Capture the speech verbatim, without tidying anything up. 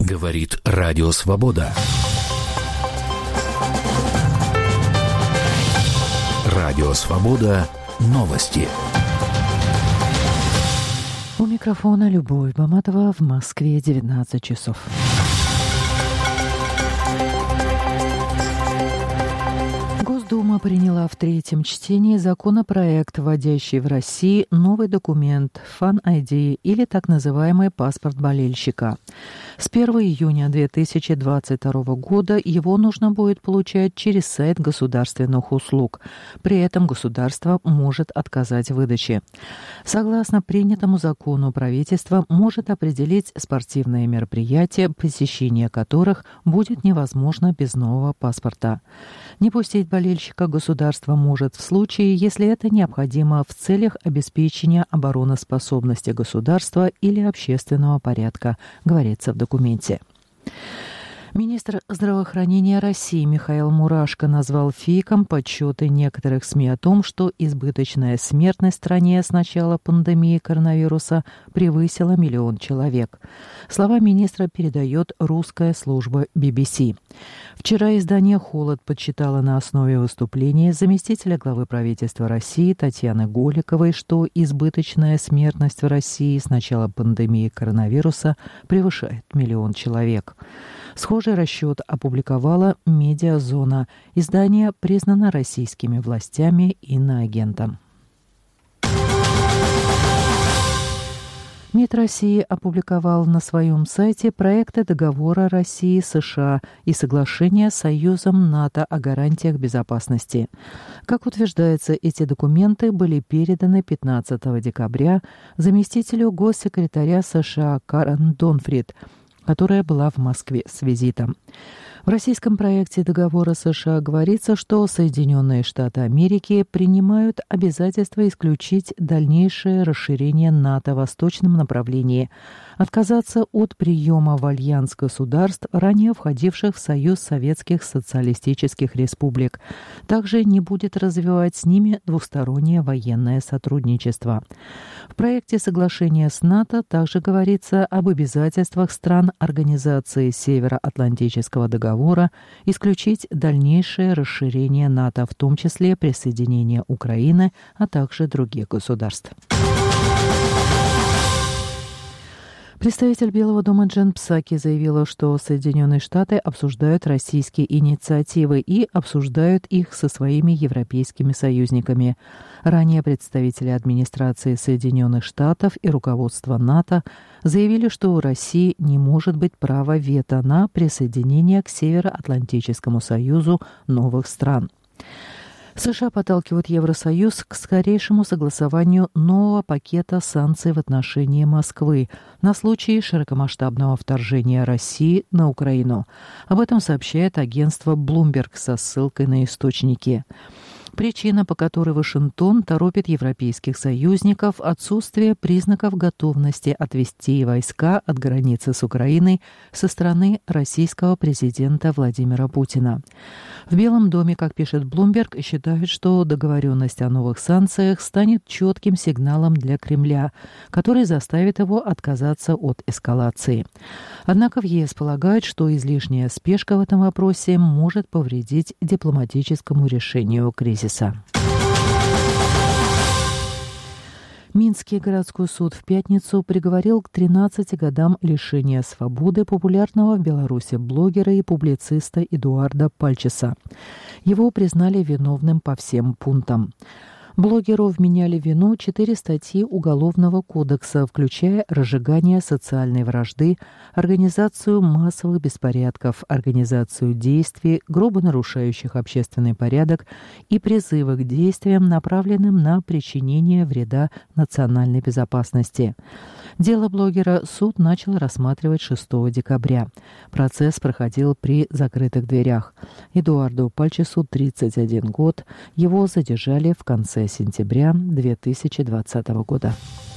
Говорит Радио Свобода. Радио Свобода. Новости. У микрофона Любовь Баматова. В Москве девятнадцать часов. Госдума приняла в третьем чтении законопроект, вводящий в России новый документ Fan ай ди или так называемый паспорт болельщика. С первого июня две тысячи двадцать второго года его нужно будет получать через сайт государственных услуг. При этом государство может отказать в выдаче. Согласно принятому закону, правительство может определить спортивные мероприятия, посещение которых будет невозможно без нового паспорта. Не пустить болельщика государство может в случае, если это необходимо в целях обеспечения обороноспособности государства или общественного порядка, говорится в документе. Министр здравоохранения России Михаил Мурашко назвал фейком подсчеты некоторых СМИ о том, что избыточная смертность в стране с начала пандемии коронавируса превысила миллион человек. Слова министра передает русская служба би би си. Вчера издание «Холод» подсчитало на основе выступления заместителя главы правительства России Татьяны Голиковой, что избыточная смертность в России с начала пандемии коронавируса превышает миллион человек. Схожий расчет опубликовала «Медиазона». Издание признано российскими властями иноагентом. МИД России опубликовал на своем сайте проекты договора России-США и соглашения с Союзом НАТО о гарантиях безопасности. Как утверждается, эти документы были переданы пятнадцатого декабря заместителю госсекретаря США Карен Донфрид, которая была в Москве с визитом. В российском проекте договора США говорится, что Соединенные Штаты Америки принимают обязательство исключить дальнейшее расширение НАТО в восточном направлении, отказаться от приема в альянс государств, ранее входивших в Союз Советских Социалистических Республик. Также не будет развивать с ними двустороннее военное сотрудничество. В проекте соглашения с НАТО также говорится об обязательствах стран Организации Североатлантического договора исключить дальнейшее расширение НАТО, в том числе присоединение Украины, а также других государств. Представитель Белого дома Джен Псаки заявила, что Соединенные Штаты обсуждают российские инициативы и обсуждают их со своими европейскими союзниками. Ранее представители администрации Соединенных Штатов и руководства НАТО заявили, что у России не может быть права вето на присоединение к Североатлантическому союзу новых стран. США подталкивают Евросоюз к скорейшему согласованию нового пакета санкций в отношении Москвы на случай широкомасштабного вторжения России на Украину. Об этом сообщает агентство Bloomberg со ссылкой на источники. Причина, по которой Вашингтон торопит европейских союзников, отсутствие признаков готовности отвести войска от границы с Украиной со стороны российского президента Владимира Путина. В Белом доме, как пишет Bloomberg, считают, что договоренность о новых санкциях станет четким сигналом для Кремля, который заставит его отказаться от эскалации. Однако в ЕС полагают, что излишняя спешка в этом вопросе может повредить дипломатическому решению кризиса. Минский городской суд в пятницу приговорил к тринадцати годам лишения свободы популярного в Беларуси блогера и публициста Эдуарда Пальчеса. Его признали виновным по всем пунктам. Блогеру вменяли в вину четыре статьи Уголовного кодекса, включая разжигание социальной вражды, организацию массовых беспорядков, организацию действий, грубо нарушающих общественный порядок и призывы к действиям, направленным на причинение вреда национальной безопасности. Дело блогера суд начал рассматривать шестого декабря. Процесс проходил при закрытых дверях. Эдуарду Пальчесу тридцать один год. Его задержали в конце сентября две тысячи двадцатого года.